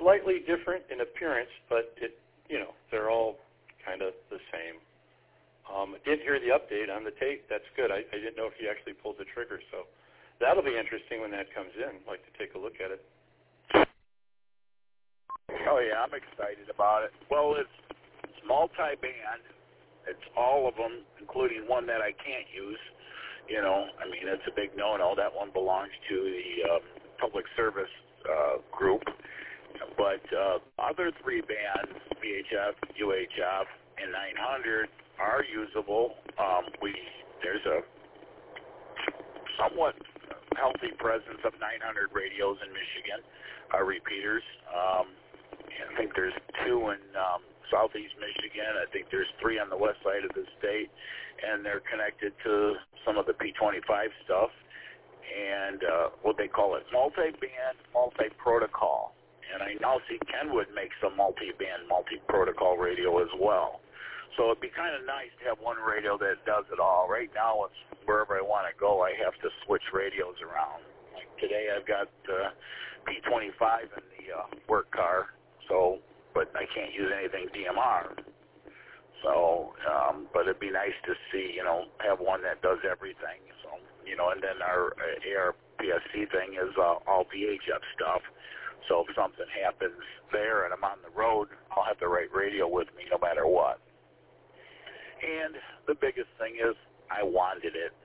slightly different in appearance, but they're all kind of the same. I did hear the update on the tape. That's good. I didn't know if you actually pulled the trigger, so that'll be interesting when that comes in. I'd like to take a look at it. Oh, yeah, I'm excited about it. Well, it's multi-band. It's all of them, including one that I can't use. It's a big no-no. That one belongs to the public service group. But other three bands, VHF, UHF, and 900, are usable. There's a somewhat healthy presence of 900 radios in Michigan, repeaters. I think there's 2 in southeast Michigan. I think there's 3 on the west side of the state, and they're connected to some of the P25 stuff, and what they call it, multi-band, multi-protocol. And I now see Kenwood makes a multi-band, multi-protocol radio as well. So it'd be kind of nice to have one radio that does it all. Right now, it's wherever I want to go, I have to switch radios around. Like today, I've got P25 in the work car, but I can't use anything DMR. So, but it'd be nice to see, have one that does everything. So, and then our ARPSC thing is all VHF stuff. So if something happens there and I'm on the road, I'll have the right radio with me no matter what. And the biggest thing is I wanted it.